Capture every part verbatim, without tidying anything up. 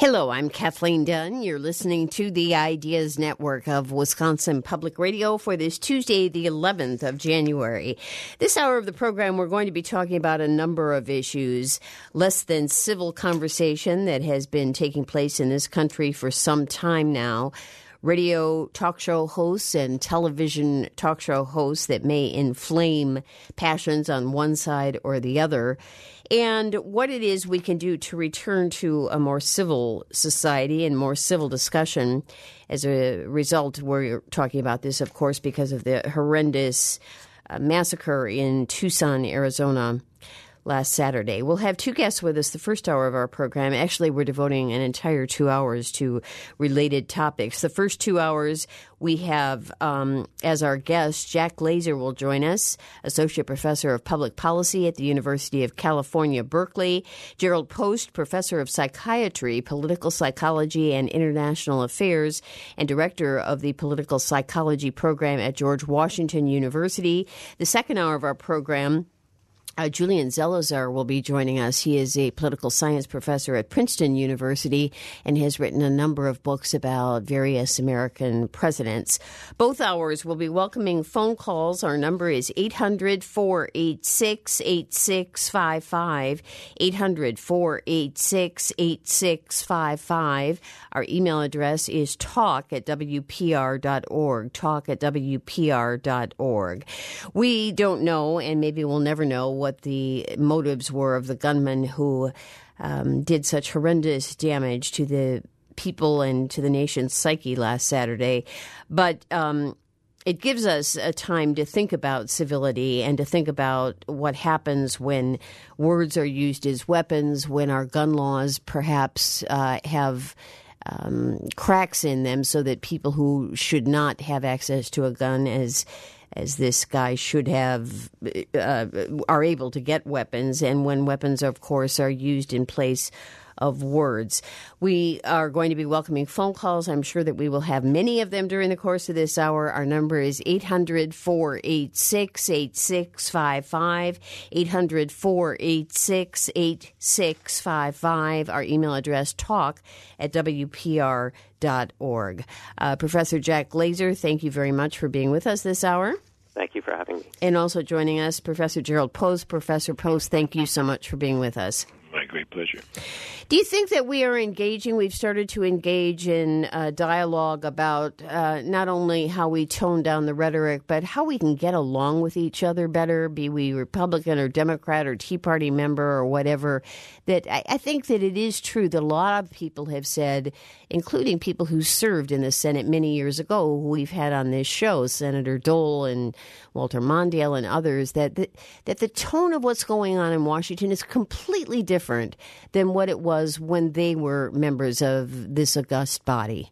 Hello, I'm Kathleen Dunn. You're listening to the Ideas Network of Wisconsin Public Radio for this Tuesday, the eleventh of January. This hour of the program, we're going to be talking about a number of issues. Less than civil conversation that has been taking place in this country for some time now. Radio talk show hosts and television talk show hosts that may inflame passions on one side or the other, and what it is we can do to return to a more civil society and more civil discussion. As a result, we're talking about this, of course, because of the horrendous uh, massacre in Tucson, Arizona, last Saturday. We'll have two guests with us the first hour of our program. Actually, we're devoting an entire two hours to related topics. The first two hours, we have um, as our guest, Jack Glazer will join us, Associate Professor of Public Policy at the University of California, Berkeley. Gerald Post, Professor of Psychiatry, Political Psychology, and International Affairs, and Director of the Political Psychology Program at George Washington University. The second hour of our program, Uh, Julian Zelizer will be joining us. He is a political science professor at Princeton University and has written a number of books about various American presidents. Both hours will be welcoming phone calls. Our number is eight hundred, four eight six, eight six five five, eight hundred, four eight six, eight six five five. Our email address is talk at w p r dot org, talk at w p r dot org. We don't know, and maybe we'll never know, what the motives were of the gunman who um, did such horrendous damage to the people and to the nation's psyche last Saturday. But um, it gives us a time to think about civility and to think about what happens when words are used as weapons, when our gun laws perhaps uh, have um, cracks in them so that people who should not have access to a gun as as this guy should have, uh, are able to get weapons, and when weapons, of course, are used in place of words. We are going to be welcoming phone calls. I'm sure that we will have many of them during the course of this hour. Our number is eight hundred, four eight six, eight six five five, eight hundred, four eight six, eight six five five. Our email address, talk at w p r dot org. Uh, Professor Jack Glazer, thank you very much for being with us this hour. Thank you for having me. And also joining us, Professor Gerald Post. Professor Post, thank you so much for being with us. My great pleasure. Do you think that we are engaging, we've started to engage in uh, dialogue about uh, not only how we tone down the rhetoric, but how we can get along with each other better, be we Republican or Democrat or Tea Party member or whatever, that I, I think that it is true that a lot of people have said, including people who served in the Senate many years ago, who we've had on this show, Senator Dole and Walter Mondale and others, that, that, that the tone of what's going on in Washington is completely different than what it was when they were members of this august body.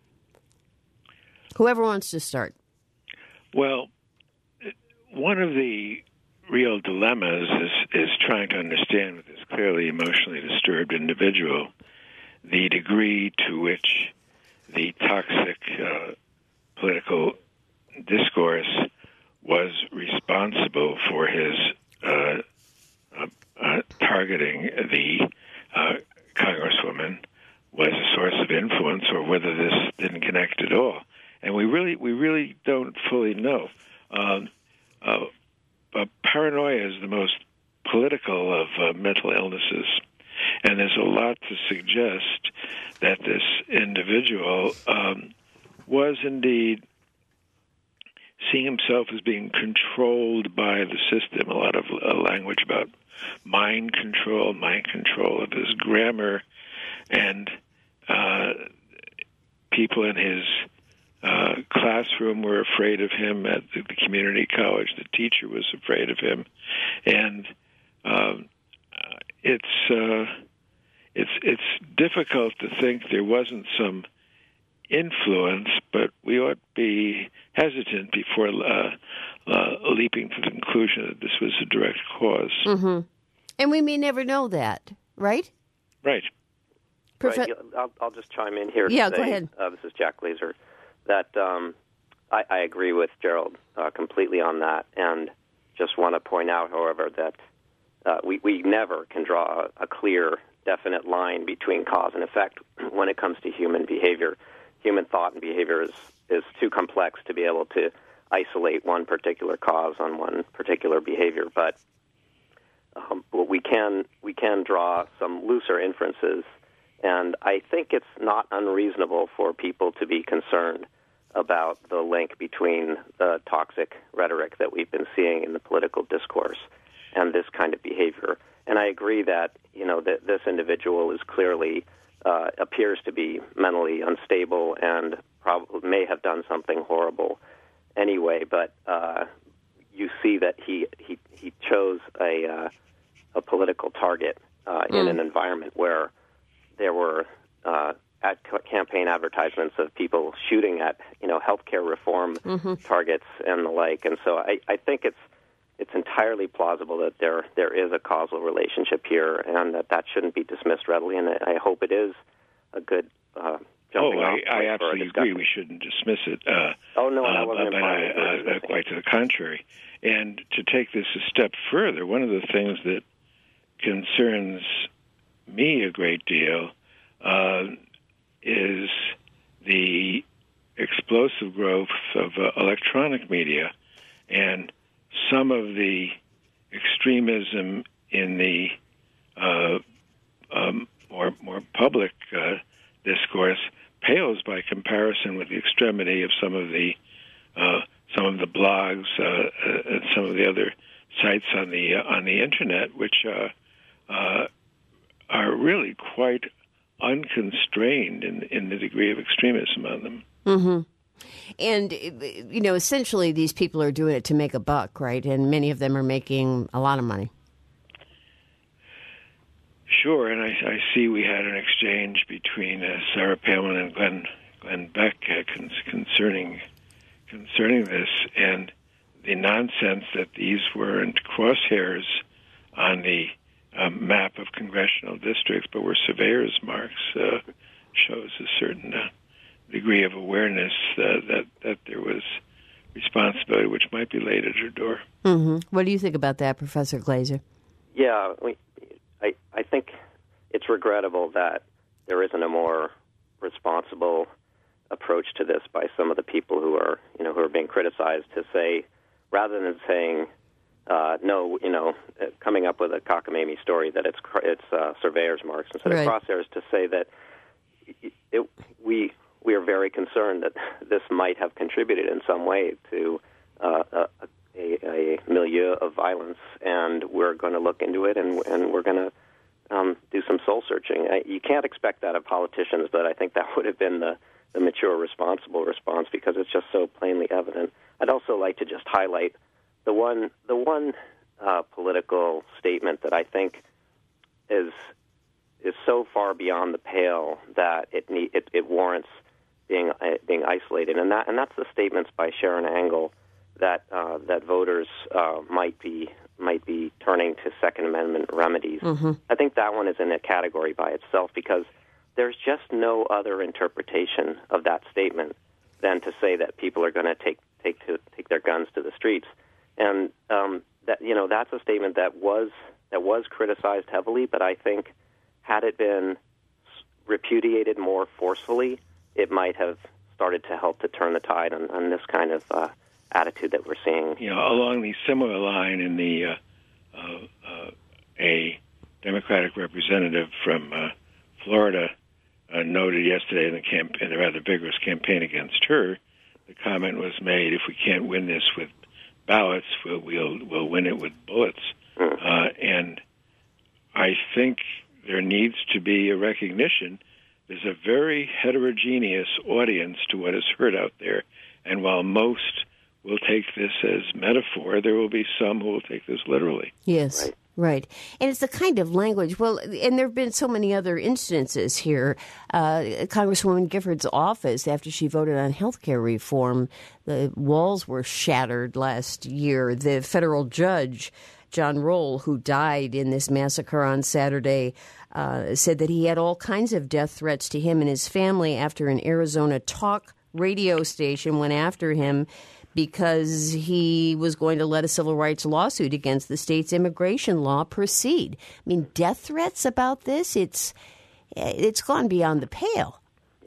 Whoever wants to start. Well, one of the real dilemmas is, is trying to understand with this clearly emotionally disturbed individual the degree to which the toxic uh, political discourse was responsible for his uh, uh, uh, targeting the uh, Congresswoman, was a source of influence, or whether this didn't connect at all. And we really, we really don't fully know. Um, uh, uh, paranoia is the most political of uh, mental illnesses, and there's a lot to suggest that this individual um, was indeed seeing himself as being controlled by the system. A lot of uh, language about mind control, mind control of his grammar, and uh, people in his uh, classroom were afraid of him. At the, the community college, the teacher was afraid of him, and um, it's uh, it's it's difficult to think there wasn't some influence, but we ought to be hesitant before uh, uh, leaping to the conclusion that this was a direct cause. Mm-hmm. And we may never know that, right? Right. Profe- right. I'll, I'll just chime in here. Yeah, say, go ahead. Uh, this is Jack Glazer. That um, I, I agree with Gerald uh, completely on that, and just want to point out, however, that uh, we, we never can draw a, a clear, definite line between cause and effect when it comes to human behavior. Human thought and behavior is, is too complex to be able to isolate one particular cause on one particular behavior. But um, we can we can draw some looser inferences, and I think it's not unreasonable for people to be concerned about the link between the toxic rhetoric that we've been seeing in the political discourse and this kind of behavior. And I agree that, you know, that this individual is clearly uh, appears to be mentally unstable and probably may have done something horrible anyway. But uh, you see that he he, he chose a uh, a political target uh, in mm. an environment where there were uh, ad campaign advertisements of people shooting at, you know, healthcare reform mm-hmm. targets and the like. And so I, I think it's it's entirely plausible that there there is a causal relationship here, and that that shouldn't be dismissed readily. And I hope it is a good uh, jumping oh, off I, I absolutely agree. We shouldn't dismiss it. Uh, oh no, uh, I wasn't but I, uh, uh, quite to the contrary. And to take this a step further, one of the things that concerns me a great deal uh, is the explosive growth of uh, electronic media and some of the extremism in the uh, um, more more public uh, discourse pales by comparison with the extremity of some of the uh, some of the blogs uh, uh, and some of the other sites on the uh, on the internet, which uh, uh, are really quite unconstrained in in the degree of extremism on them. Mm-hmm. And, you know, essentially these people are doing it to make a buck, right? And many of them are making a lot of money. Sure, and I, I see we had an exchange between uh, Sarah Palin and Glenn Glenn Beck uh, con- concerning concerning this, and the nonsense that these weren't crosshairs on the um, map of congressional districts, but were surveyors' marks, uh, shows a certain uh, degree of awareness uh, that that there was responsibility which might be laid at her door. Mm-hmm. What do you think about that, Professor Glaser? Yeah, we, I I think it's regrettable that there isn't a more responsible approach to this by some of the people who are you know who are being criticized, to say, rather than saying uh, no, you know, coming up with a cockamamie story that it's it's uh, surveyors' marks instead right. of crosshairs, to say that it, we. We are very concerned that this might have contributed in some way to uh, a, a, a milieu of violence, and we're going to look into it, and, and we're going to um, do some soul searching. I, you can't expect that of politicians, but I think that would have been the, the mature, responsible response, because it's just so plainly evident. I'd also like to just highlight the one the one uh, political statement that I think is is so far beyond the pale that it need, it, it warrants being uh, being isolated, and that and that's the statements by Sharon Angle that uh, that voters uh, might be might be turning to Second Amendment remedies. Mm-hmm. I think that one is in a category by itself, because there's just no other interpretation of that statement than to say that people are going to take take to take their guns to the streets, and um, that you know that's a statement that was that was criticized heavily, but I think had it been repudiated more forcefully, it might have started to help to turn the tide on, on this kind of uh, attitude that we're seeing. You know, along the similar line, in the uh, uh, uh, a Democratic representative from uh, Florida uh, noted yesterday in the camp in a rather vigorous campaign against her, the comment was made: "If we can't win this with ballots, we'll we'll, we'll win it with bullets." Mm. Uh, and I think there needs to be a recognition. There's a very heterogeneous audience to what is heard out there, and while most will take this as metaphor, there will be some who will take this literally. Yes, right. right. And it's the kind of language, well, and there have been so many other instances here. Uh, Congresswoman Gifford's office, after she voted on health care reform, the walls were shattered last year. The federal judge, John Roll, who died in this massacre on Saturday, uh, said that he had all kinds of death threats to him and his family after an Arizona talk radio station went after him because he was going to let a civil rights lawsuit against the state's immigration law proceed. I mean, death threats about this, it's it's gone beyond the pale.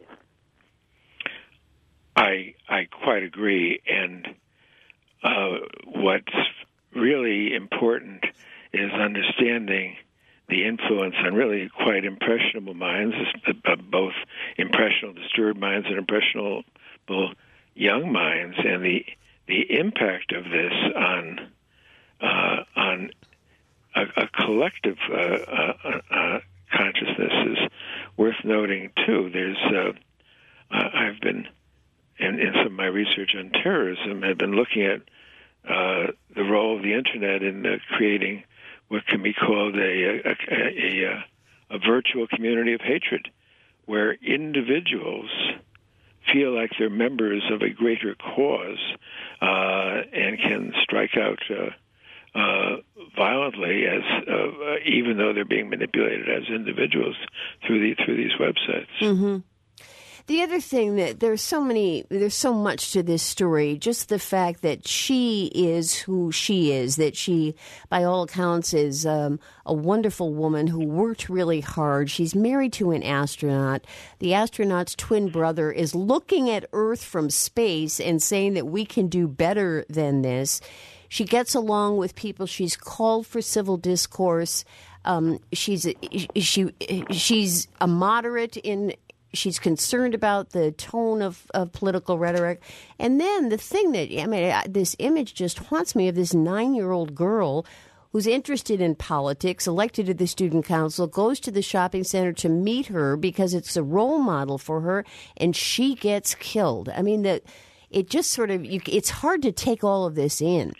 I I quite agree, and uh, what's really important is understanding the influence on really quite impressionable minds, uh, both impressionable, disturbed minds and impressionable young minds, and the the impact of this on uh, on a, a collective uh, uh, uh, consciousness is worth noting too. There's uh, uh, I've been in, in some of my research on terrorism, I've been looking at uh, the role of the internet in uh, creating what can be called a a, a, a a virtual community of hatred, where individuals feel like they're members of a greater cause uh, and can strike out uh, uh, violently, as uh, even though they're being manipulated as individuals through the through these websites. Mm-hmm. The other thing that there's so many, there's so much to this story, just the fact that she is who she is, that she, by all accounts, is um, a wonderful woman who worked really hard. She's married to an astronaut. The astronaut's twin brother is looking at Earth from space and saying that we can do better than this. She gets along with people. She's called for civil discourse. Um, she's she she's a moderate in. She's concerned about the tone of, of political rhetoric. And then the thing that, I mean, this image just haunts me of this nine-year-old girl who's interested in politics, elected to the student council, goes to the shopping center to meet her because it's a role model for her, and she gets killed. I mean, the, it just sort of, you, it's hard to take all of this in.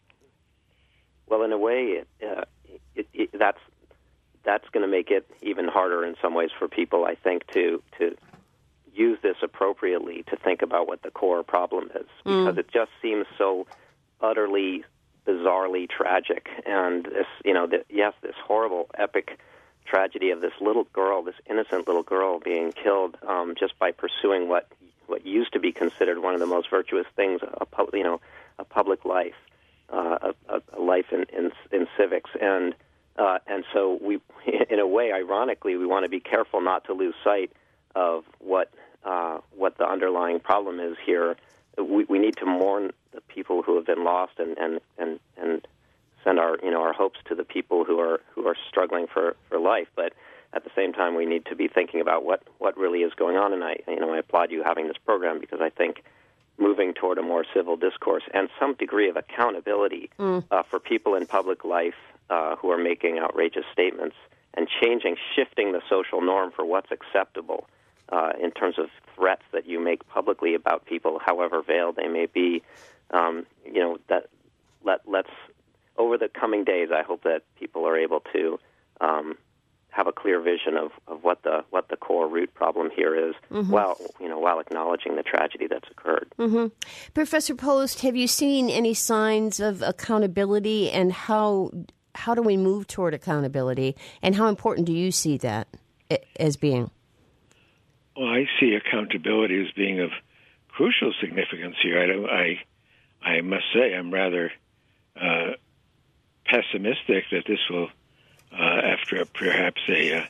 Well, in a way, it, uh, it, it, that's that's going to make it even harder in some ways for people, I think, to to use this appropriately, to think about what the core problem is, because mm. it just seems so utterly, bizarrely tragic. And this, you know, the, yes, this horrible, epic tragedy of this little girl, this innocent little girl being killed um, just by pursuing what what used to be considered one of the most virtuous things, a pub, you know, a public life, uh, a, a life in, in in civics. And Uh, and so we, in a way, ironically, we want to be careful not to lose sight of what uh, what the underlying problem is here. We, we need to mourn the people who have been lost, and, and, and, and send our you know our hopes to the people who are who are struggling for, for life. But at the same time, we need to be thinking about what, what really is going on. And I you know I applaud you having this program, because I think moving toward a more civil discourse and some degree of accountability mm. uh, for people in public life Uh, who are making outrageous statements, and changing, shifting the social norm for what's acceptable uh, in terms of threats that you make publicly about people, however veiled they may be. Um, you know, that let let's over the coming days, I hope that people are able to um, have a clear vision of, of what the what the core root problem here is, mm-hmm. while you know while acknowledging the tragedy that's occurred. Mm-hmm. Professor Post, have you seen any signs of accountability, and how? How do we move toward accountability, and how important do you see that as being? Well, I see accountability as being of crucial significance here. I, don't, I, I must say I'm rather uh, pessimistic that this will, uh, after a, perhaps a, a,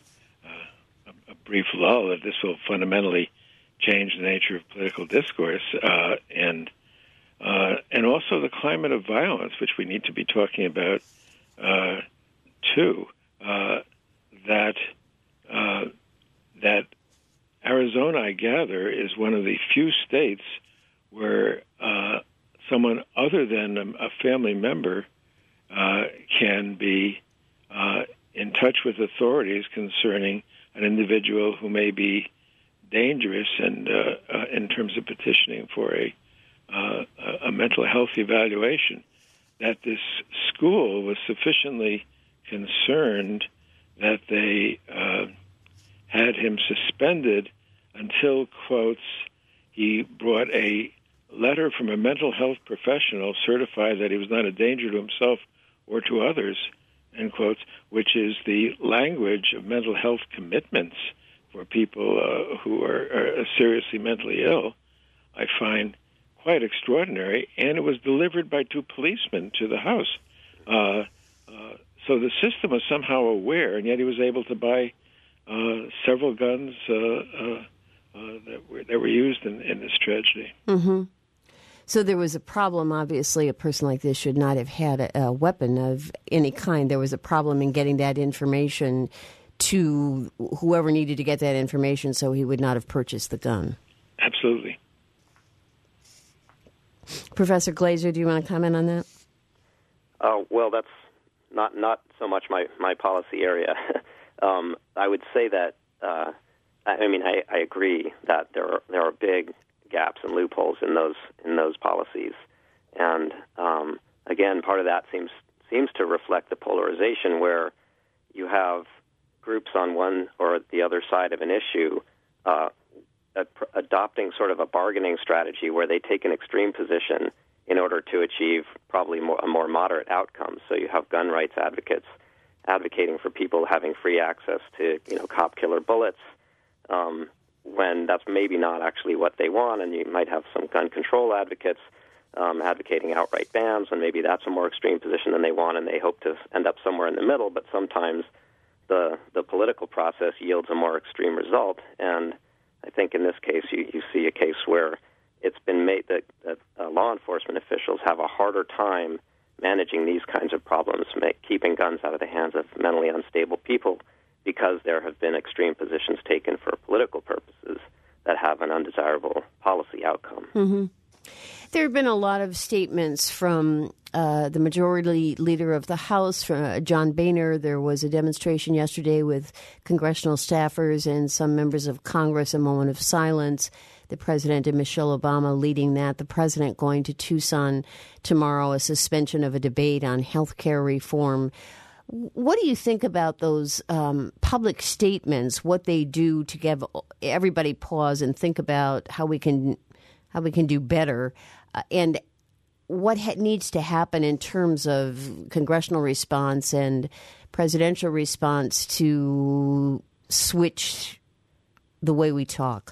a brief lull, that this will fundamentally change the nature of political discourse, uh, and uh, and also the climate of violence, which we need to be talking about. Uh, too, uh, that uh, that Arizona, I gather, is one of the few states where uh, someone other than a, a family member uh, can be uh, in touch with authorities concerning an individual who may be dangerous, and uh, uh, in terms of petitioning for a uh, a mental health evaluation. That this school was sufficiently concerned that they uh, had him suspended until, quotes, he brought a letter from a mental health professional certified that he was not a danger to himself or to others, end quotes, which is the language of mental health commitments for people uh, who are, are seriously mentally ill, I find quite extraordinary, and it was delivered by two policemen to the house. Uh, uh, so the system was somehow aware, and yet he was able to buy uh, several guns uh, uh, uh, that were that were used in, in this tragedy. Mm-hmm. So there was a problem. Obviously, a person like this should not have had a, a weapon of any kind. There was a problem in getting that information to whoever needed to get that information, so he would not have purchased the gun. Absolutely. Professor Glazer, do you want to comment on that? Uh, well, that's not not so much my, my policy area. um, I would say that, uh, I mean, I, I agree that there are, there are big gaps and loopholes in those in those policies, and um, again, part of that seems seems to reflect the polarization where you have groups on one or the other side of an issue uh, ad- adopting sort of a bargaining strategy where they take an extreme position in order to achieve probably more, a more moderate outcome. So you have gun rights advocates advocating for people having free access to, you know, cop killer bullets, um, when that's maybe not actually what they want, and you might have some gun control advocates um, advocating outright bans, and maybe that's a more extreme position than they want, and they hope to end up somewhere in the middle, but sometimes the the political process yields a more extreme result, and I think in this case you, you see a case where it's been made that, that uh, law enforcement officials have a harder time managing these kinds of problems, make, keeping guns out of the hands of mentally unstable people, because there have been extreme positions taken for political purposes that have an undesirable policy outcome. Mm-hmm. There have been a lot of statements from uh, the majority leader of the House, from, uh, John Boehner. There was a demonstration yesterday with congressional staffers and some members of Congress, a moment of silence. The president and Michelle Obama leading that. The president going to Tucson tomorrow, a suspension of a debate on health care reform. What do you think about those um, public statements, what they do to give everybody pause and think about how we can how we can do better, uh, and what ha- needs to happen in terms of congressional response and presidential response to switch the way we talk?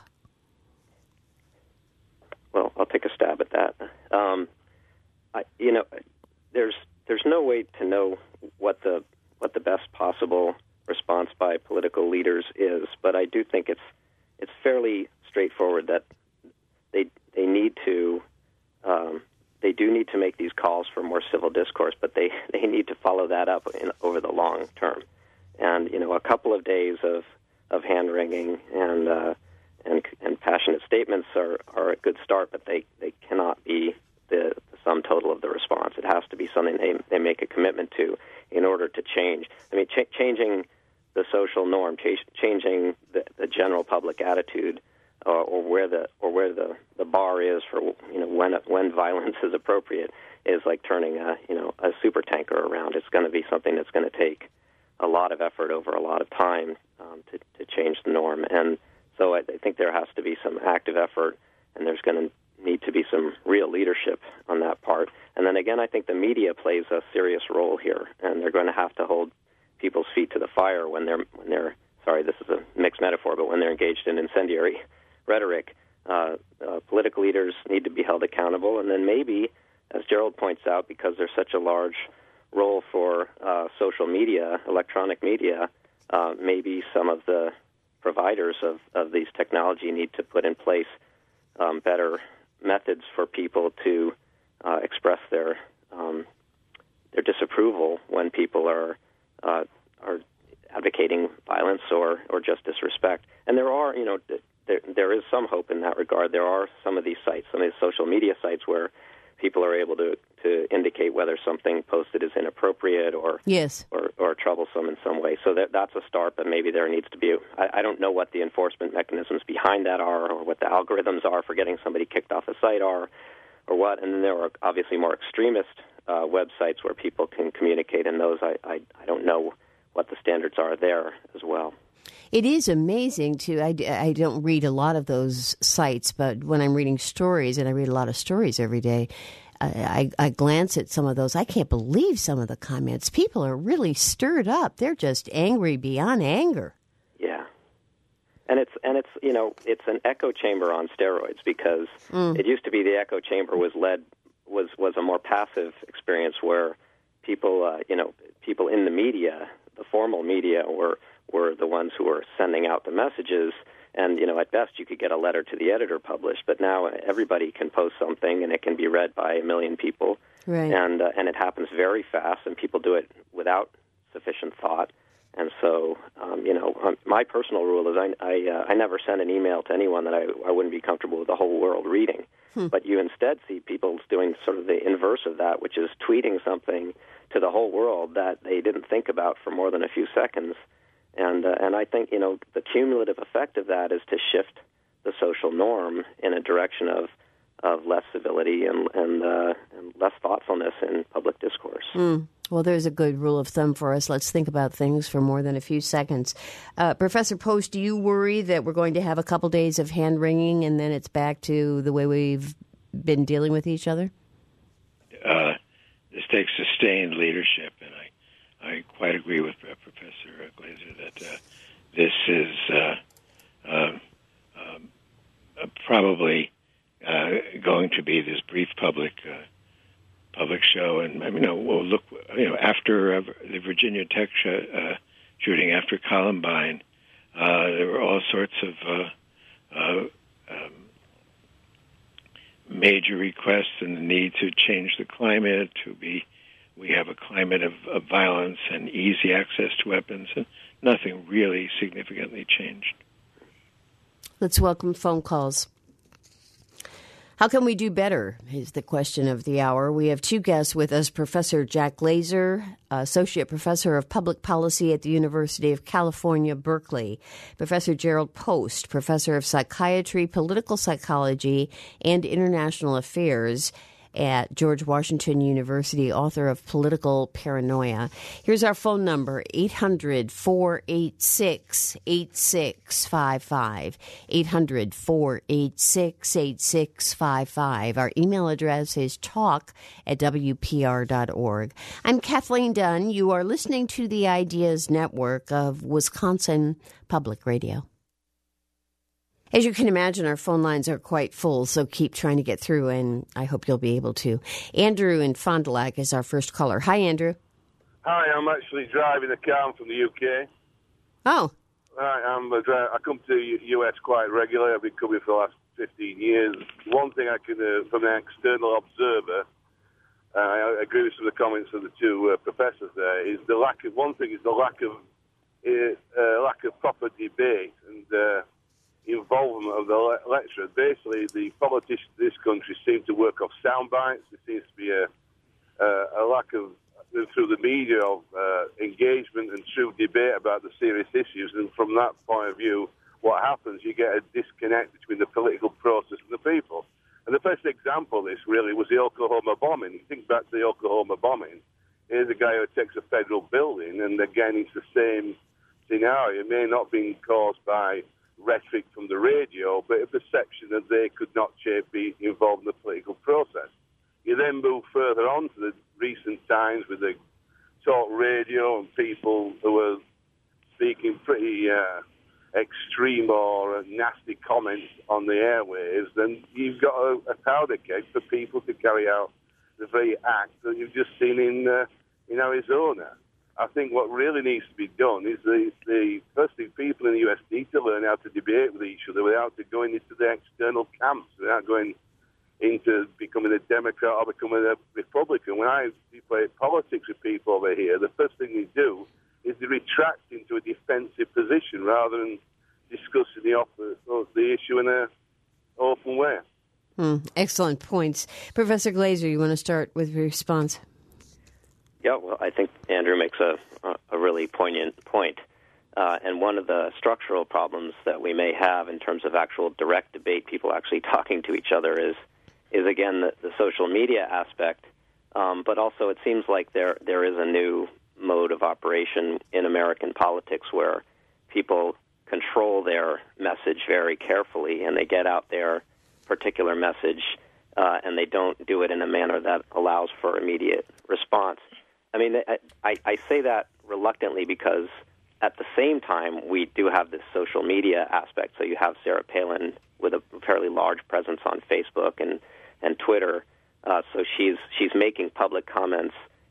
Well, I'll take a stab at that. Um, I, you know, there's there's no way to know what the what the best possible response by political leaders is, but I do think it's it's fairly straightforward that they they need to um, they do need to make these calls for more civil discourse, but they, they need to follow that up in, over the long term. And you know, a couple of days of of hand wringing and uh, and and passionate statements are, are a good start, but they, they cannot be the, the sum total of the response. It has to be something they they make a commitment to in order to change. I mean, ch- changing the social norm, ch- changing the, the general public attitude, uh, or where the or where the, the bar is for, you know, when when violence is appropriate, is like turning a you know a super tanker around. It's going to be something that's going to take a lot of effort over a lot of time um, to to change the norm. And so I, I think there has to be some active effort, and there's going to need to be some real leadership on that part. And then again, I think the media plays a serious role here, and they're going to have to hold people's feet to the fire when they're when they're sorry, this is a mixed metaphor, but when they're engaged in incendiary rhetoric. Uh, uh, political leaders need to be held accountable, and then maybe, as Gerald points out, because there's such a large role for uh, social media, electronic media, uh, maybe some of the providers of, of these technology need to put in place um, better methods for people to uh, express their um, their disapproval when people are uh, are advocating violence or, or just disrespect. And there are, you know, there there is some hope in that regard. There are some of these sites, some of these social media sites where people are able to, to indicate whether something posted is inappropriate or yes. or, or troublesome in some way. So that that's a start, but maybe there needs to be, I, I don't know what the enforcement mechanisms behind that are, or what the algorithms are for getting somebody kicked off a site are, or what. And then there are obviously more extremist uh, websites where people can communicate, and those I, I, I don't know what the standards are there as well. It is amazing to, I, I don't read a lot of those sites, but when I'm reading stories, and I read a lot of stories every day, I, I, I glance at some of those. I can't believe some of the comments. People are really stirred up. They're just angry beyond anger. Yeah. And it's, and it's you know, it's an echo chamber on steroids, because mm. it used to be the echo chamber was led, was, was a more passive experience where people, uh, you know, people in the media, the formal media, were were the ones who were sending out the messages. And, you know, at best you could get a letter to the editor published, but now everybody can post something and it can be read by a million people. Right. And uh, and it happens very fast, and people do it without sufficient thought. And so, um, you know, um, my personal rule is I I, uh, I never send an email to anyone that I, I wouldn't be comfortable with the whole world reading. Hmm. But you instead see people doing sort of the inverse of that, which is tweeting something to the whole world that they didn't think about for more than a few seconds. And uh, and I think, you know, the cumulative effect of that is to shift the social norm in a direction of of less civility and and, uh, and less thoughtfulness in public discourse. Mm. Well, there's a good rule of thumb for us. Let's think about things for more than a few seconds. Uh, Professor Post, do you worry that we're going to have a couple days of hand-wringing and then it's back to the way we've been dealing with each other? Uh, this takes sustained leadership, and I I quite agree with uh, Professor Glaser that uh, this is uh, uh, um, uh, probably uh, going to be this brief public uh, public show. And I mean, you know, we'll look, you know, after uh, the Virginia Tech sh- uh, shooting, after Columbine, uh, there were all sorts of uh, uh, um, major requests and the need to change the climate, to be. We have a climate of, of violence and easy access to weapons, and nothing really significantly changed. Let's welcome phone calls. How can we do better is the question of the hour. We have two guests with us, Professor Jack Glaser, Associate Professor of Public Policy at the University of California, Berkeley, Professor Gerald Post, Professor of Psychiatry, Political Psychology, and International Affairs at George Washington University, author of Political Paranoia. Here's our phone number, eight hundred, four eight six, eight six five five, eight hundred, four eight six, eight six five five. Our email address is talk at w p r dot org. I'm Kathleen Dunn. You are listening to the Ideas Network of Wisconsin Public Radio. As you can imagine, our phone lines are quite full, so keep trying to get through, and I hope you'll be able to. Andrew in Fond du Lac is our first caller. Hi, Andrew. Hi, I'm actually driving a car from the U K. Oh. Hi, I'm a dri- I come to the U S quite regularly. I've been coming for the last fifteen years. One thing I can, uh, from an external observer, uh, I agree with some of the comments of the two uh, professors there, is the lack of, one thing is the lack of, uh, uh, lack of proper debate and uh, involvement of the le- lecturer. Basically, the politicians of this country seem to work off sound bites. There seems to be a, uh, a lack of, through the media, of uh, engagement and true debate about the serious issues. And from that point of view, what happens, you get a disconnect between the political process and the people. And the first example of this, really, was the Oklahoma bombing. You think back to the Oklahoma bombing. Here's a guy who takes a federal building, and again, it's the same scenario. It may not have been caused by rhetoric from the radio, but a perception that they could not be involved in the political process. You then move further on to the recent times with the talk radio and people who are speaking pretty uh, extreme or nasty comments on the airwaves, then you've got a, a powder keg for people to carry out the very act that you've just seen in uh, in Arizona. I think what really needs to be done is the, the firstly, people in the U S need to learn how to debate with each other without going into the external camps, without going into becoming a Democrat or becoming a Republican. When I play politics with people over here, the first thing they do is they retract into a defensive position rather than discussing the, op- the issue in an open way. Hmm, excellent points. Professor Glaser, you want to start with your response? Yeah, well, I think Andrew makes a, a really poignant point. Uh, and one of the structural problems that we may have in terms of actual direct debate, people actually talking to each other, is, is again, the, the social media aspect. Um, but also it seems like there there is a new mode of operation in American politics where people control their message very carefully, and they get out their particular message, uh, and they don't do it in a manner that allows for immediate response. I mean, I, I say that reluctantly because at the same time, we do have this social media aspect. So you have Sarah Palin with a fairly large presence on Facebook and, and Twitter. Uh, so she's she's making public comments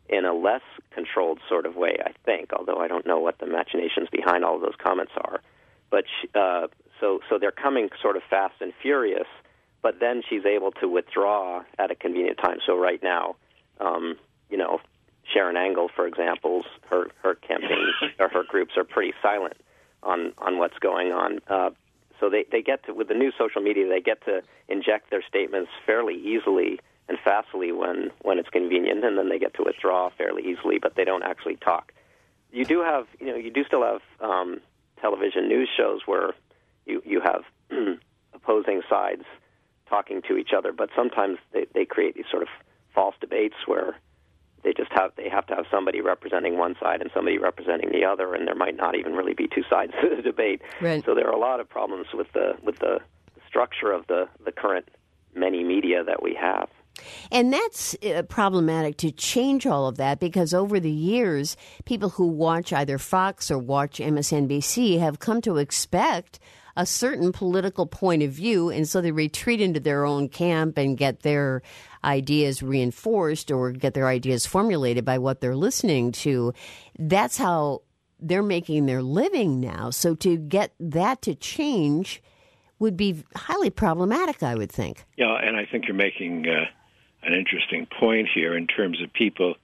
in a less controlled sort of way, I think, although I don't know what the machinations behind all of those comments are. But uh, so so they're coming sort of fast and furious, but then she's able to withdraw at a convenient time. So right now, um, you know, Sharon Angle, for example, her her campaigns or her groups are pretty silent on, on what's going on. Uh, so they, they get to, with the new social media, they get to inject their statements fairly easily and fastly when, when it's convenient, and then they get to withdraw fairly easily, but they don't actually talk. You do have, you know, you do still have um, television news shows where you, you have opposing sides talking to each other, but sometimes they, they create these sort of false debates where they just have they have to have somebody representing one side and somebody representing the other, and there might not even really be two sides to the debate. Right. So there are a lot of problems with the with the structure of the, the current many media that we have. And that's uh, problematic to change all of that, because over the years, people who watch either Fox or watch M S N B C have come to expect a certain political point of view, and so they retreat into their own camp and get their ideas reinforced or get their ideas formulated by what they're listening to. That's how they're making their living now. So to get that to change would be highly problematic, I would think. Yeah, and I think you're making uh, an interesting point here in terms of people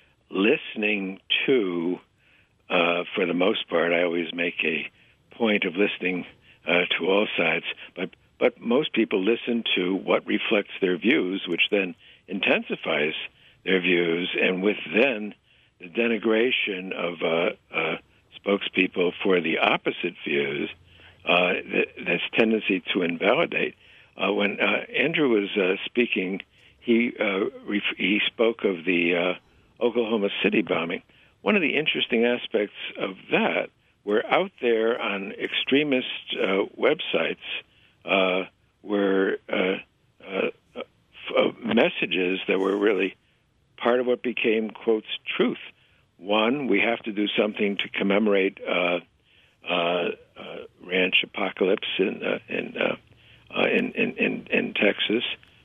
listening to, uh, for the most part, I always make a point of listening uh, to all sides, but but most people listen to what reflects their views, which then intensifies their views, and with then the denigration of uh, uh, spokespeople for the opposite views, uh, this tendency to invalidate. Uh, when uh, Andrew was uh, speaking, he uh, ref- he spoke of the uh, Oklahoma City bombing. One of the interesting aspects of that were out there on extremist uh, websites uh, were uh, uh, uh, messages that were really part of what became, quotes, truth. One, we have to do something to commemorate uh, uh, uh, ranch apocalypse in uh, in, uh, uh, in, in in in Texas.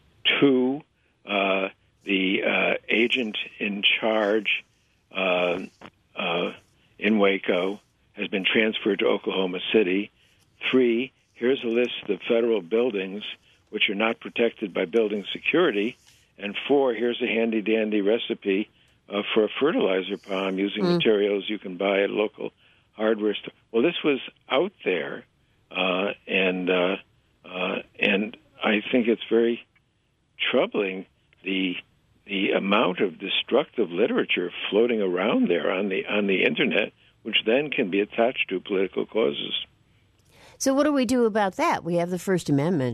Two, uh, the uh, agent in charge uh, uh, in Waco has been transferred to Oklahoma City. Three, here's a list of federal buildings which are not protected by building security. And four, here's a handy-dandy recipe uh, for a fertilizer palm using mm. materials you can buy at a local hardware store. Well, this was out there, uh, and uh, uh, and I think it's very troubling the the amount of destructive literature floating around there on the on the internet, which then can be attached to political causes. So what do we do about that? We have the First Amendment.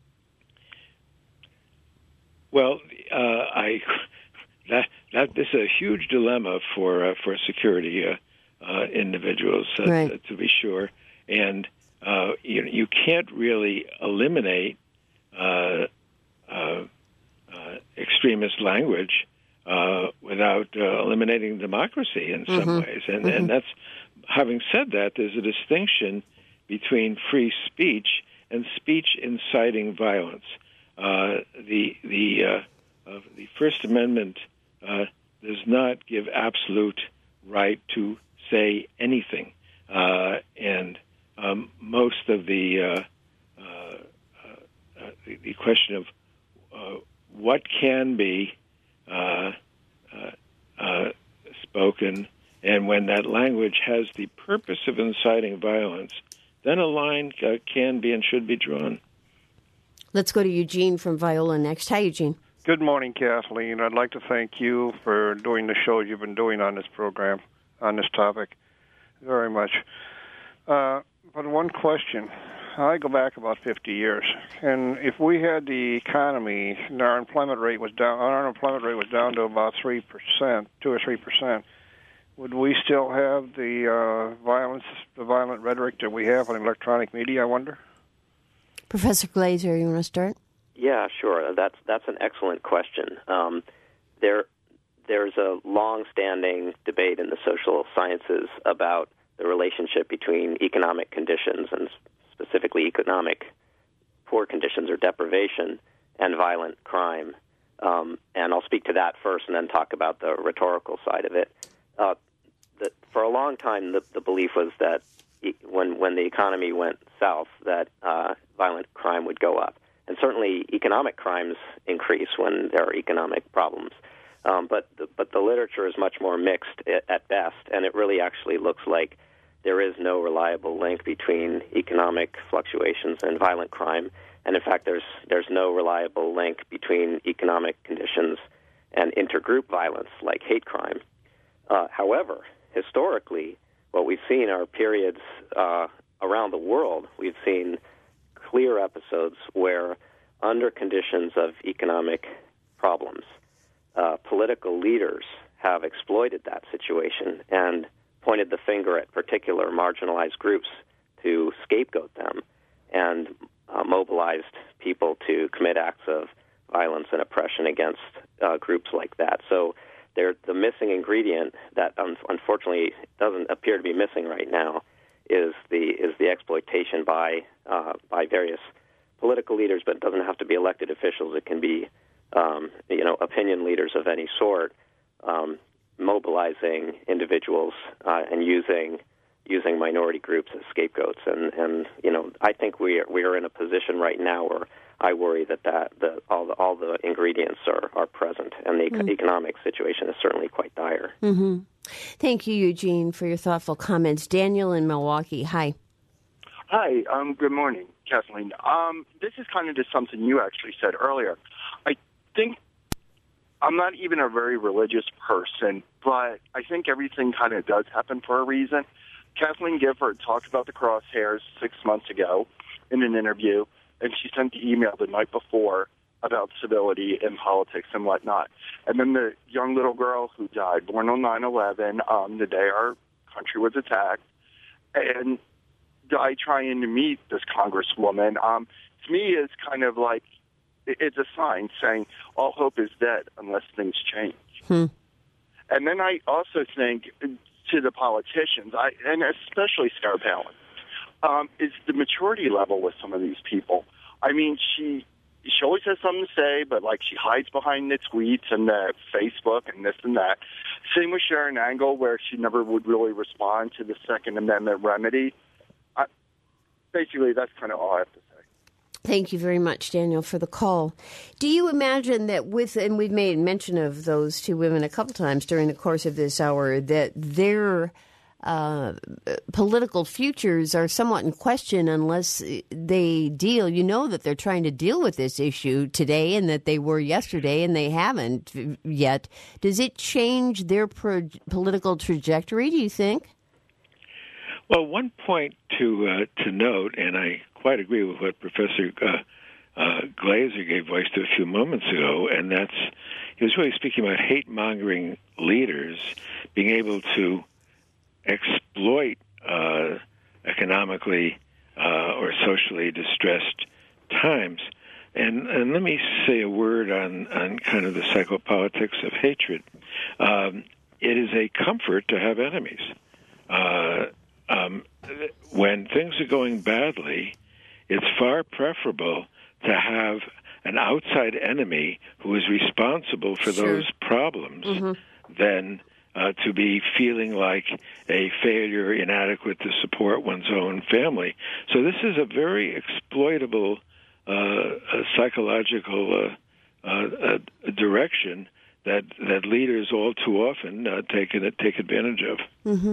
Well, uh, I that that this is a huge dilemma for uh, for security uh, uh, individuals, uh, right. to be sure, and uh, you you can't really eliminate uh, uh, uh, extremist language uh, without uh, eliminating democracy in some mm-hmm. ways, and mm-hmm. and that's having said that, there's a distinction between free speech and speech inciting violence. Uh, the the uh, uh, the First Amendment uh, does not give absolute right to say anything, uh, and um, most of the, uh, uh, uh, the the question of uh, what can be uh, uh, uh, spoken, and when that language has the purpose of inciting violence, then a line uh, can be and should be drawn. Let's go to Eugene from Viola next. Hi, Eugene. Good morning, Kathleen. I'd like to thank you for doing the show you've been doing on this program, on this topic, very much. Uh, but one question. I go back about fifty years, and if we had the economy, and our employment rate was down, our unemployment rate was down to about three percent, two or three percent, would we still have the uh, violence, the violent rhetoric that we have on electronic media, I wonder? Professor Glazer, you want to start? Yeah, sure. That's that's an excellent question. Um, there, there's a long-standing debate in the social sciences about the relationship between economic conditions, and specifically economic poor conditions or deprivation, and violent crime. Um, and I'll speak to that first and then talk about the rhetorical side of it. Uh, the, for a long time, the, the belief was that e- when when the economy went south, that uh, violent crime would go up. And certainly economic crimes increase when there are economic problems. Um, but, the, but the literature is much more mixed at, at best, and it really actually looks like there is no reliable link between economic fluctuations and violent crime. And in fact, there's there's no reliable link between economic conditions and intergroup violence like hate crime. Uh, however, historically, what we've seen are periods uh, around the world. We've seen clear episodes where, under conditions of economic problems, uh, political leaders have exploited that situation and pointed the finger at particular marginalized groups to scapegoat them and uh, mobilized people to commit acts of violence and oppression against uh, groups like that. So they're, the missing ingredient that un- unfortunately doesn't appear to be missing right now is the is the exploitation by uh, by various political leaders, but it doesn't have to be elected officials. It can be um, you know opinion leaders of any sort, um, mobilizing individuals uh, and using using minority groups as scapegoats. And, and you know I think we are, we are in a position right now where I worry that, that the, all the all the ingredients are, are present, and the mm. economic situation is certainly quite dire. Mm-hmm. Thank you, Eugene, for your thoughtful comments. Daniel in Milwaukee, hi. Hi, um, good morning, Kathleen. Um, this is kind of just something you actually said earlier. I think I'm not even a very religious person, but I think everything kind of does happen for a reason. Kathleen Gifford talked about the crosshairs six months ago in an interview, and she sent the email the night before about civility in politics and whatnot. And then the young little girl who died, born on nine eleven, um, the day our country was attacked, and died trying to meet this congresswoman, um, to me is kind of like, it's a sign saying all hope is dead unless things change. Hmm. And then I also think to the politicians, I, and especially Sarah Palin, um, is the maturity level with some of these people. I mean, she she always has something to say, but like she hides behind the tweets and the Facebook and this and that. Same with Sharon Angle, where she never would really respond to the Second Amendment remedy. I, basically, that's kind of all I have to say. Thank you very much, Daniel, for the call. Do you imagine that with, and we've made mention of those two women a couple times during the course of this hour, that their uh, political futures are somewhat in question unless they deal, you know that they're trying to deal with this issue today and that they were yesterday and they haven't yet. Does it change their pro- political trajectory, do you think? Well, one point to uh, to note, and I quite agree with what Professor uh, uh, Glaser gave voice to a few moments ago, and that's he was really speaking about hate-mongering leaders being able to exploit uh, economically uh, or socially distressed times. And, and let me say a word on, on kind of the psychopolitics of hatred. Um, it is a comfort to have enemies. Uh, um, when things are going badly, it's far preferable to have an outside enemy who is responsible for sure. those problems mm-hmm. than uh, to be feeling like a failure, inadequate to support one's own family. So this is a very exploitable uh, a psychological uh, uh, a direction that that leaders all too often uh, take take advantage of. Mm-hmm.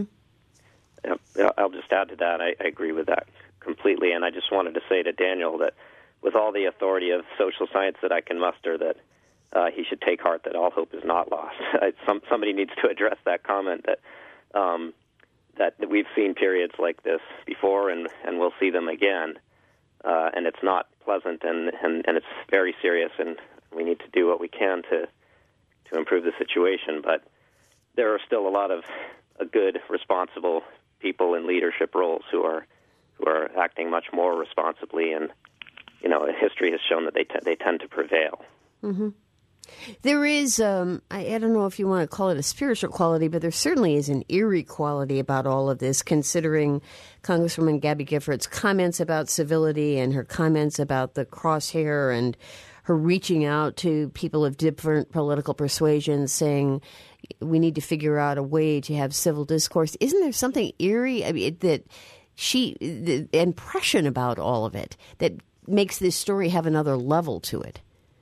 Yeah, I'll just add to that. I, I agree with that completely, and I just wanted to say to Daniel that with all the authority of social science that I can muster, that uh, he should take heart that all hope is not lost. Some, somebody needs to address that comment that um, that we've seen periods like this before, and, and we'll see them again, uh, and it's not pleasant, and, and, and it's very serious, and we need to do what we can to to improve the situation. But there are still a lot of uh, good, responsible people in leadership roles who are who are acting much more responsibly, and you know, history has shown that they t- they tend to prevail. Mm-hmm. There is, um, I, I don't know if you want to call it a spiritual quality, but there certainly is an eerie quality about all of this, considering Congresswoman Gabby Giffords' comments about civility and her comments about the crosshair and her reaching out to people of different political persuasions, saying we need to figure out a way to have civil discourse. Isn't there something eerie I mean, that she, the impression about all of it that makes this story have another level to it?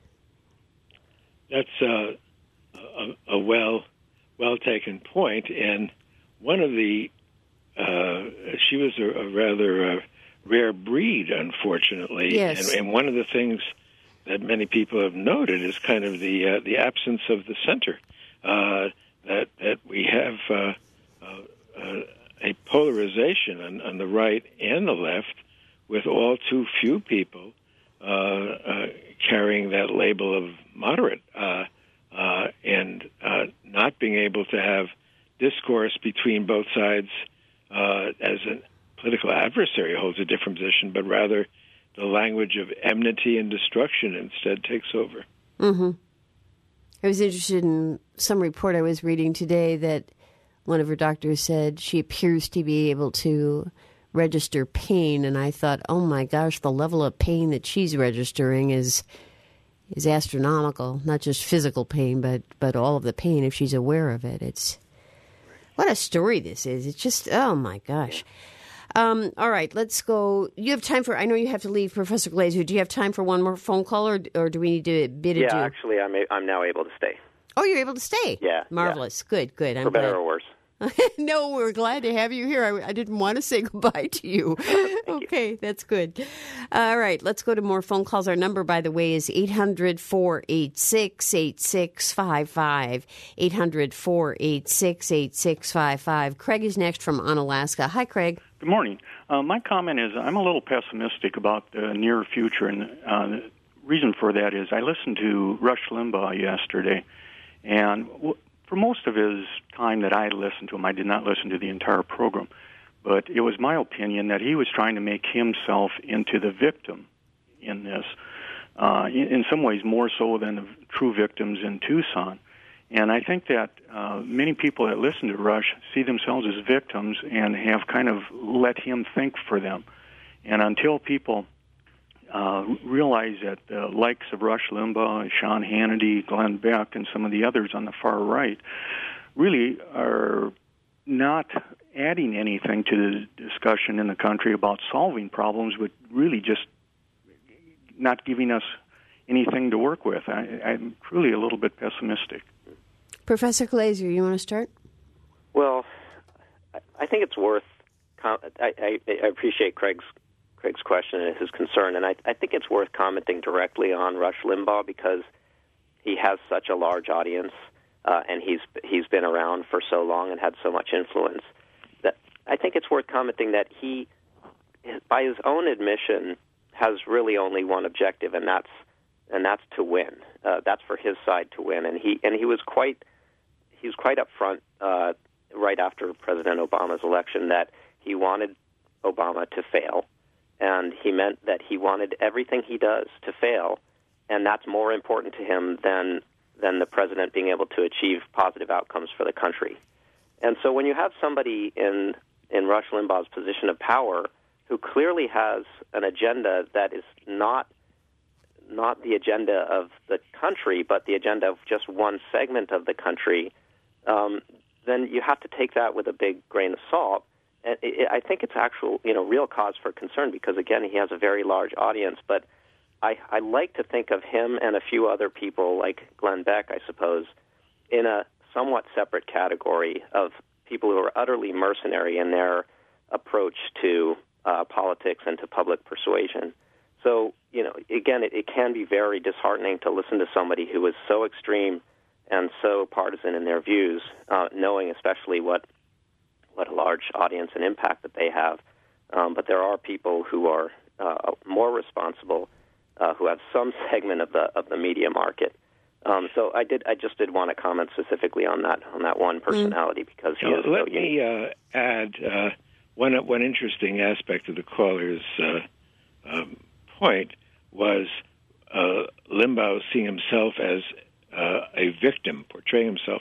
That's uh, a, a well, well taken point, and one of the uh, she was a, a rather uh, rare breed, unfortunately, yes. and, and one of the things that many people have noted is kind of the uh, the absence of the center. Uh, that that we have uh, uh, uh, a polarization on, on the right and the left, with all too few people uh, uh, carrying that label of moderate, uh, uh, and uh, not being able to have discourse between both sides uh, as a political adversary holds a different position, but rather the language of enmity and destruction instead takes over. Mm-hmm. I was interested in some report I was reading today that one of her doctors said she appears to be able to register pain, and I thought, oh my gosh, the level of pain that she's registering is is astronomical. Not just physical pain, but but all of the pain if she's aware of it. It's what a story this is. It's just, oh my gosh. Um, all right, let's go. You have time for, I know you have to leave, Professor Glaser. Do you have time for one more phone call, or, or do we need to bid adieu? Yeah, actually, I'm, a, I'm now able to stay. Oh, you're able to stay? Yeah. Marvelous. Yeah. Good, good. I'm for better glad. or worse. No, we're glad to have you here. I, I didn't want to say goodbye to you. Okay, you. That's good. All right, let's go to more phone calls. Our number, by the way, is eight hundred, four eight six, eight six five five. eight hundred, four eight six, eight six five five. Craig is next from Unalaska. Hi, Craig. Good morning. Uh, my comment is I'm a little pessimistic about the near future, and uh, the reason for that is I listened to Rush Limbaugh yesterday, and w- for most of his time that I listened to him, I did not listen to the entire program, but it was my opinion that he was trying to make himself into the victim in this, uh, in, in some ways more so than the true victims in Tucson. And I think that uh, many people that listen to Rush see themselves as victims and have kind of let him think for them. And until people uh, realize that the likes of Rush Limbaugh, Sean Hannity, Glenn Beck, and some of the others on the far right really are not adding anything to the discussion in the country about solving problems, but really just not giving us anything to work with. I, I'm truly a little bit pessimistic. Professor Glaser, you want to start? Well, I think it's worth. I, I, I appreciate Craig's Craig's question and his concern, and I, I think it's worth commenting directly on Rush Limbaugh because he has such a large audience, uh, and he's he's been around for so long and had so much influence that I think it's worth commenting that he, by his own admission, has really only one objective, and that's and that's to win. Uh, that's for his side to win, and he and he was quite. He was quite upfront uh, right after President Obama's election that he wanted Obama to fail, and he meant that he wanted everything he does to fail, and that's more important to him than than the president being able to achieve positive outcomes for the country. And so when you have somebody in, in Rush Limbaugh's position of power who clearly has an agenda that is not not the agenda of the country, but the agenda of just one segment of the country, Um, then you have to take that with a big grain of salt. And it, it, I think it's actual, you know, real cause for concern because, again, he has a very large audience. But I, I like to think of him and a few other people, like Glenn Beck, I suppose, in a somewhat separate category of people who are utterly mercenary in their approach to uh, politics and to public persuasion. So, you know, again, it, it can be very disheartening to listen to somebody who is so extreme and so partisan in their views, uh, knowing especially what what a large audience and impact that they have. Um, but there are people who are uh, more responsible, uh, who have some segment of the of the media market. Um, so I did. I just did want to comment specifically on that on that one personality mm. because he now, is. Let so me uh, add uh, one one interesting aspect of the caller's uh, um, point was uh, Limbaugh seeing himself as Uh, a victim, portray himself.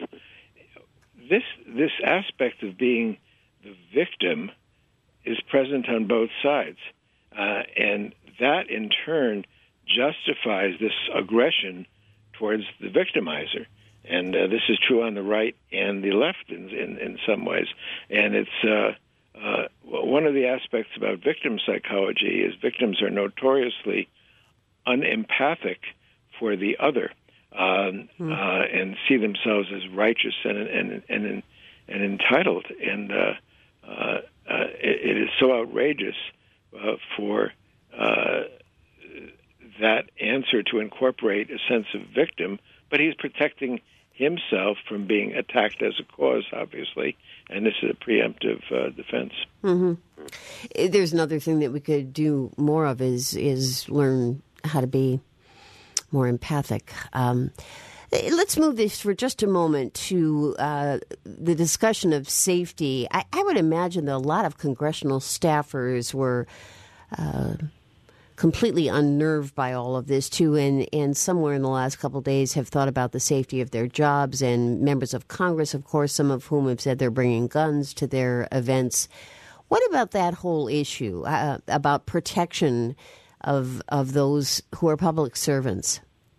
This this aspect of being the victim is present on both sides, uh, and that in turn justifies this aggression towards the victimizer. And uh, this is true on the right and the left in in, in some ways. And it's uh, uh, one of the aspects about victim psychology is victims are notoriously unempathic for the other, um, mm. uh, and see themselves as righteous and and and, and entitled. And uh, uh, uh, it, it is so outrageous uh, for uh, that answer to incorporate a sense of victim, but he's protecting himself from being attacked as a cause, obviously, and this is a preemptive uh, defense. Mm-hmm. There's another thing that we could do more of is is learn how to be more empathic. Um, let's move this for just a moment to uh, the discussion of safety. I, I would imagine that a lot of congressional staffers were Uh, completely unnerved by all of this, too, and, and somewhere in the last couple of days have thought about the safety of their jobs, and members of Congress, of course, some of whom have said they're bringing guns to their events. What about that whole issue uh, about protection of of those who are public servants?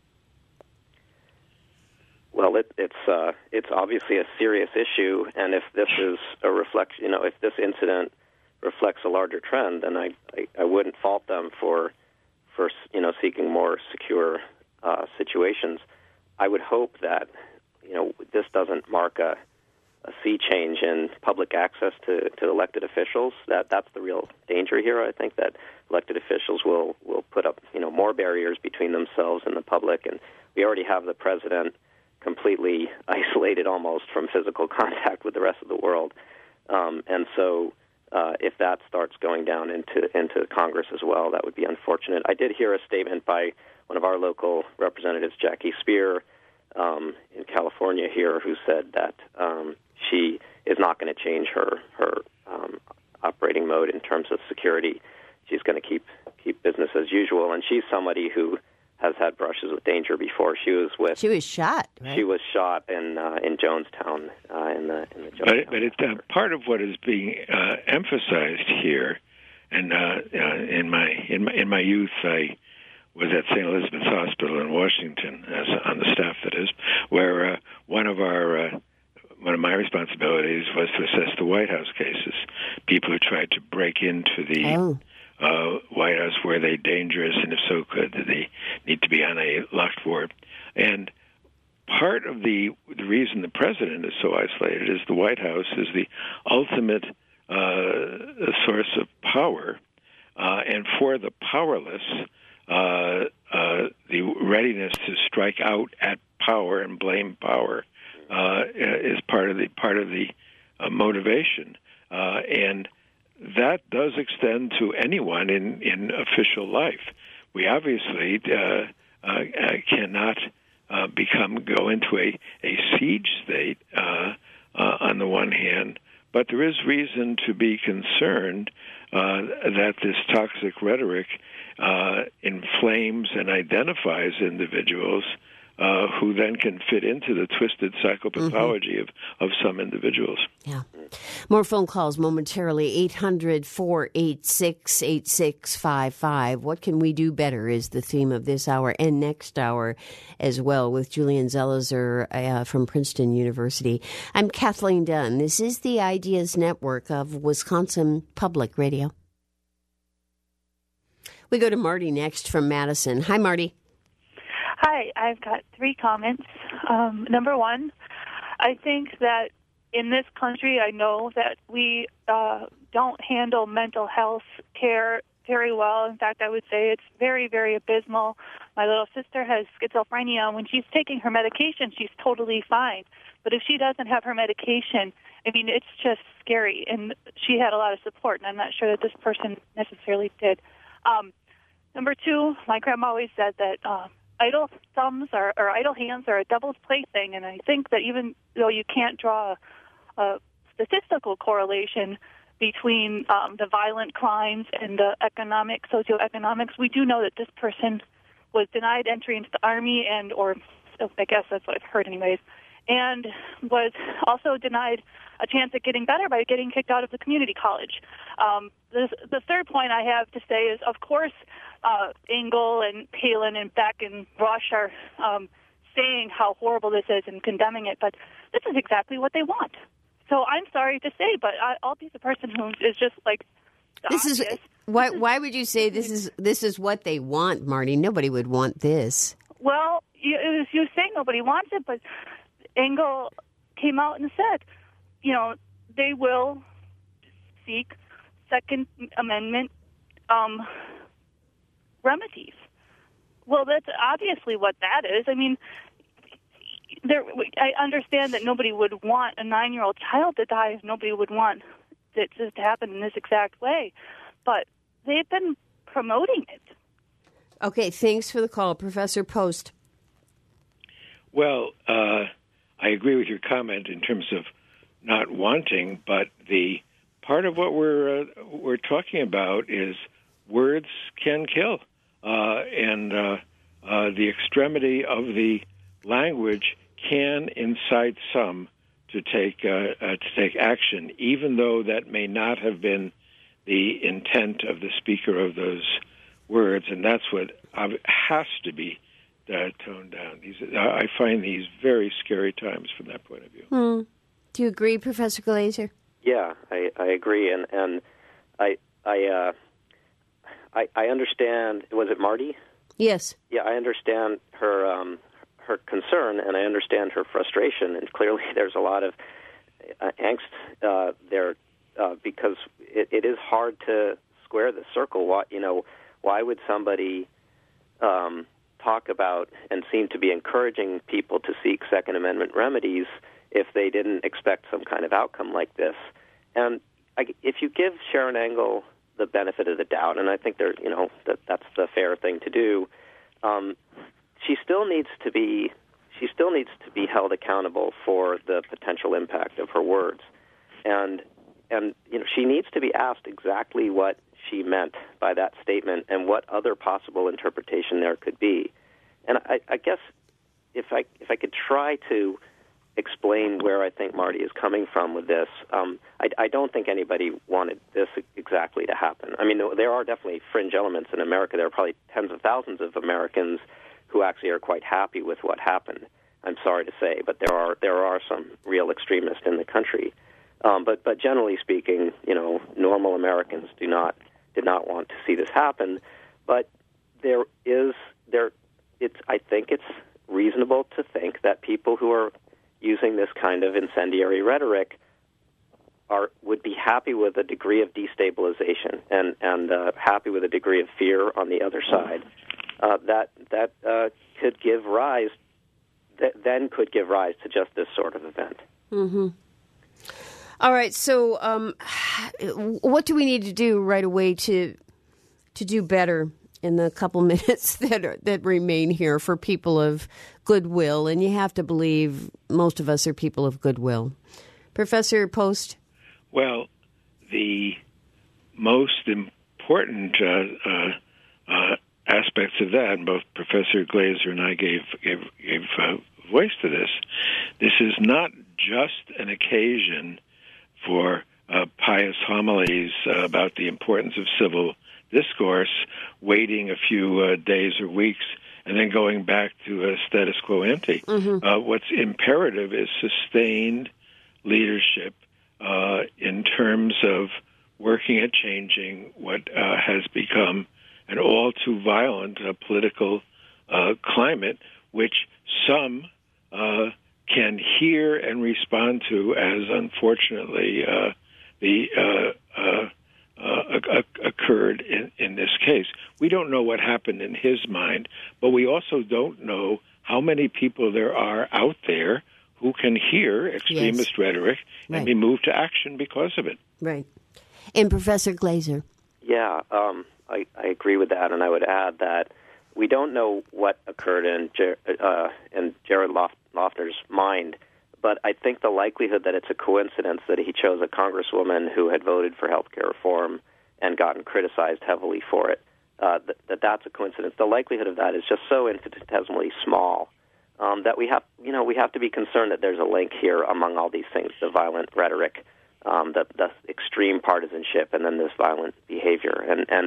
Well, it, it's uh, it's obviously a serious issue, and if this is a reflection, you know, if this incident reflects a larger trend, then I, I, I wouldn't fault them for, for you know, seeking more secure uh, situations. I would hope that, you know, this doesn't mark a, a sea change in public access to, to elected officials. That that's the real danger here. I think that elected officials will, will put up, you know, more barriers between themselves and the public, and we already have the president completely isolated almost from physical contact with the rest of the world, um, and so. Uh, if that starts going down into into Congress as well, that would be unfortunate. I did hear a statement by one of our local representatives, Jackie Spear, um, in California here, who said that um, she is not going to change her her um, operating mode in terms of security. She's going to keep keep business as usual, and she's somebody who has had brushes with danger before. She was with. She was shot. Right? She was shot in uh, in Jonestown uh, in the in the Jonestown. But, but it, uh, part of what is being uh, emphasized here, and uh, uh, in my in my in my youth, I was at Saint Elizabeth's Hospital in Washington, as on the staff that is, where uh, one of our uh, one of my responsibilities was to assess the White House cases, people who tried to break into the. Oh. Uh, White House, were they dangerous, and if so, could they need to be on a locked ward? And part of the the reason the president is so isolated is the White House is the ultimate uh, source of power, uh, and for the powerless, uh, uh, the readiness to strike out at power and blame power uh, is part of the part of the uh, motivation, uh, and. That does extend to anyone in, in official life. We obviously uh, uh, cannot uh, become go into a, a siege state uh, uh, on the one hand, but there is reason to be concerned uh, that this toxic rhetoric uh, inflames and identifies individuals Uh, who then can fit into the twisted psychopathology mm-hmm. of, of some individuals. Yeah. More phone calls momentarily, eight hundred, four eight six, eight six five five. What can we do better is the theme of this hour and next hour as well with Julian Zelizer uh, from Princeton University. I'm Kathleen Dunn. This is the Ideas Network of Wisconsin Public Radio. We go to Marty next from Madison. Hi, Marty. Hi, I've got three comments. Um, number one, I think that in this country, I know that we uh, don't handle mental health care very well. In fact, I would say it's very, very abysmal. My little sister has schizophrenia. When she's taking her medication, she's totally fine. But if she doesn't have her medication, I mean, it's just scary. And she had a lot of support, and I'm not sure that this person necessarily did. Um, number two, my grandma always said that uh, idle thumbs are, or idle hands are a devil's plaything, and I think that even though you can't draw a, a statistical correlation between um, the violent crimes and the economic, socioeconomics, we do know that this person was denied entry into the Army and, or I guess that's what I've heard anyways, and was also denied a chance at getting better by getting kicked out of the community college. Um, the, the third point I have to say is, of course, uh, Engel and Palin and Beck and Rush are um, saying how horrible this is and condemning it, but this is exactly what they want. So I'm sorry to say, but I, I'll be the person who is just like, this is why. Why would you say this is this is what they want, Marty? Nobody would want this. Well, you, you say nobody wants it, but Engel came out and said, you know, they will seek Second Amendment um, remedies. Well, that's obviously what that is. I mean, there. I understand that nobody would want a nine-year-old child to die. Nobody would want it to happen in this exact way. But they've been promoting it. Okay, thanks for the call, Professor Post. Well, uh, I agree with your comment in terms of not wanting, but the part of what we're uh, we're talking about is words can kill, uh, and uh, uh, the extremity of the language can incite some to take uh, uh, to take action, even though that may not have been the intent of the speaker of those words, and that's what has to be uh, toned down. These, I find these very scary times from that point of view. Hmm. Do you agree, Professor Glazer? Yeah, I, I agree, and and I I uh, I I understand. Was it Marty? Yes. Yeah, I understand her um, her concern, and I understand her frustration. And clearly, there's a lot of uh, angst uh, there uh, because it, it is hard to square the circle. Why, you know, why would somebody um, talk about and seem to be encouraging people to seek Second Amendment remedies if they didn't expect some kind of outcome like this? And I, if you give Sharon Engel the benefit of the doubt, and I think there, you know, that that's the fair thing to do, um, she still needs to be she still needs to be held accountable for the potential impact of her words, and and you know she needs to be asked exactly what she meant by that statement and what other possible interpretation there could be. And I, I guess if I if I could try to explain where I think Marty is coming from with this, um, I, I don't think anybody wanted this exactly to happen. I mean, there are definitely fringe elements in America. There are probably tens of thousands of Americans who actually are quite happy with what happened. I'm sorry to say, but there are there are some real extremists in the country. Um, but but generally speaking, you know, normal Americans do not did not want to see this happen. But there is there it's I think it's reasonable to think that people who are using this kind of incendiary rhetoric are would be happy with a degree of destabilization and and uh, happy with a degree of fear on the other side. Uh, that that uh, could give rise, that then could give rise to just this sort of event. Mm-hmm. All right. So, um, what do we need to do right away to to do better in the couple minutes that are, that remain here for people of goodwill? And you have to believe most of us are people of goodwill. Professor Post? Well, the most important uh, uh, uh, aspects of that, and both Professor Glazer and I gave gave, gave uh, voice to this, this is not just an occasion for uh, pious homilies uh, about the importance of civil discourse, waiting a few uh, days or weeks, and then going back to a status quo ante. Mm-hmm. Uh, what's imperative is sustained leadership uh, in terms of working at changing what uh, has become an all too violent uh, political uh, climate, which some uh, can hear and respond to, as unfortunately uh, the uh, uh, uh, occurred in, in this case. We don't know what happened in his mind, but we also don't know how many people there are out there who can hear extremist yes. rhetoric and right. be moved to action because of it. Right. And Professor Glazer. Yeah, um, I, I agree with that, and I would add that we don't know what occurred in, Jer- uh, in Jared Loft- Lofter's mind, but I think the likelihood that it's a coincidence that he chose a congresswoman who had voted for health care reform and gotten criticized heavily for it, uh, that, that that's a coincidence. The likelihood of that is just so infinitesimally small um, that we have, you know, we have to be concerned that there's a link here among all these things: the violent rhetoric, um, the, the extreme partisanship, and then this violent behavior. And and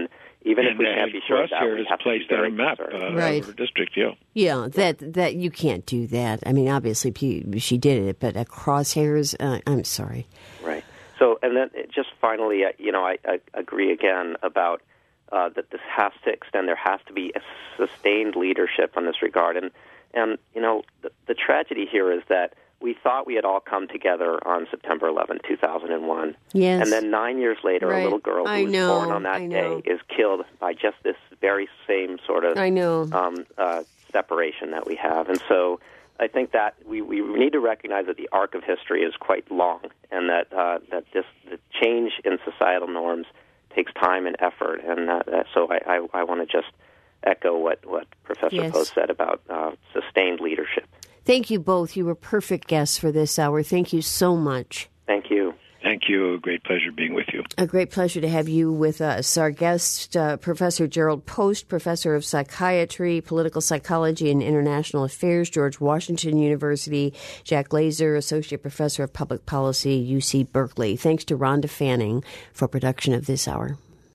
even and if we can't be sure of that, we have to be placed on a very map concerned. uh, Right. of her district. Yeah. Yeah, that that you can't do that. I mean, obviously pe- she did it, but uh, crosshairs. Uh, I'm sorry. Right. So, and then it just finally, uh, you know, I, I agree again about uh, that this has to extend. There has to be a sustained leadership in this regard. And, and you know, the, the tragedy here is that we thought we had all come together on September eleventh, two thousand one. Yes. And then nine years later, Right. a little girl who I was know, born on that I day know. is killed by just this very same sort of I know. um, uh, separation that we have. And so I think that we, we need to recognize that the arc of history is quite long, and that uh, that this the change in societal norms takes time and effort. And uh, so I, I, I want to just echo what, what Professor Yes. Post said about uh, sustained leadership. Thank you both. You were perfect guests for this hour. Thank you so much. Thank you. Thank you. A great pleasure being with you. A great pleasure to have you with us. Our guest, uh, Professor Gerald Post, Professor of Psychiatry, Political Psychology, and International Affairs, George Washington University. Jack Glazer, Associate Professor of Public Policy, U C Berkeley. Thanks to Rhonda Fanning for production of this hour.